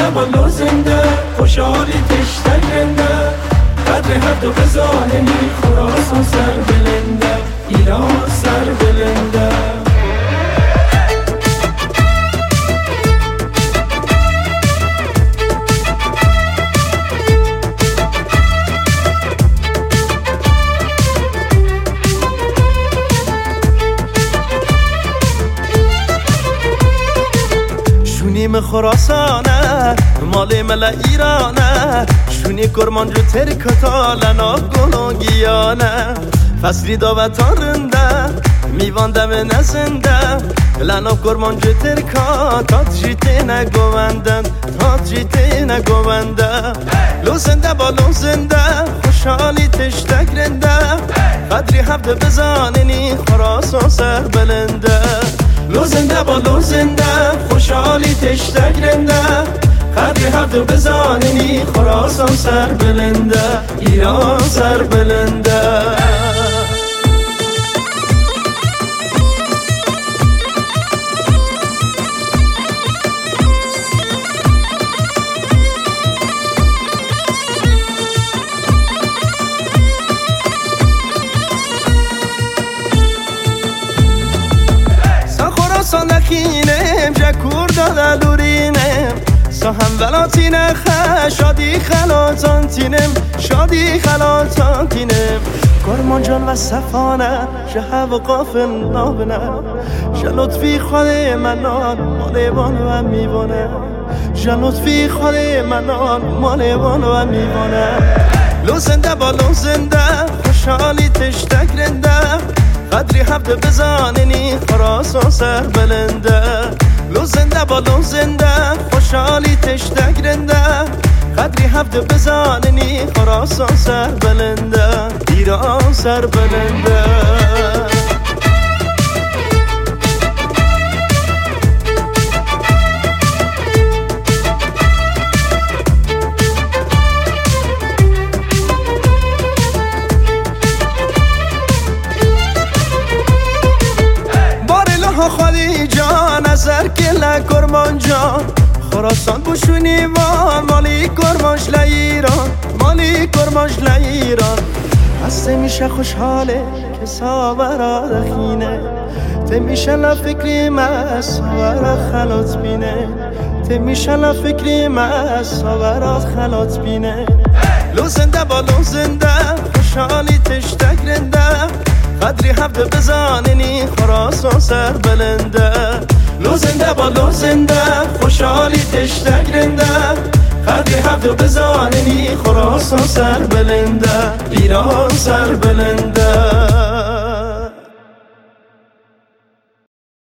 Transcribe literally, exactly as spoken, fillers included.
بالا زنده خوشحالی تشتک رنده قدر هفت و بزاننی خراسان سر بلنده ایران سر بلنده شونیم خراسانه مال مل ایرانه شونی کرمانجو ترکتا لنا گلونگیانه فصلی داوتارنده میوانده و نزنده لنا کرمانجو ترکا تا جیته نگوندن تا جیته نگونده لوزنده با لوزنده خوشحالی تشتک رنده قدری هفته بزاننی خراسان سر بلنده لوزنده با لوزنده خوشحالی تشتک رنده قدری هفته بزاننی خراسان سر بلنده ایران سر بلنده سانخینم جکور داده لورینم ساهم ولاتینه خه شادی خلاتانتینم شادی خلاتانتینم کرمانجان و صفانه شه و قافل نابنه شه لطفی خود منان مالبان و میوانه شه لطفی خود منان مالبان و میوانه لوزنده با لوزنده خوشحالی تشتک رنده قدری هفته بزاننی خراسان سر بلنده لوزنده با لوزنده خوشحالی تشتک رنده قدری هفته بزاننی خراسان سر بلنده ایران سر بلنده خالی جان ازر کل کرمانجان خراسان بوشونی وان مالی کرمانج لایران مالی کرمانج لایران هسته میشه خوشحاله که ساورا دخینه ته میشه لفکری ما ساورا خلات بینه ته میشه لفکری ما ساورا خلات بینه لوزنده با لوزنده خوشحالی تشتک رنده قدری هفته بزاننی خراسان سر بلنده لوزنده با لوزنده خوشحالی تشتک رنده قدری هفته بزاننی خراسان سر بلنده ایران سر بلنده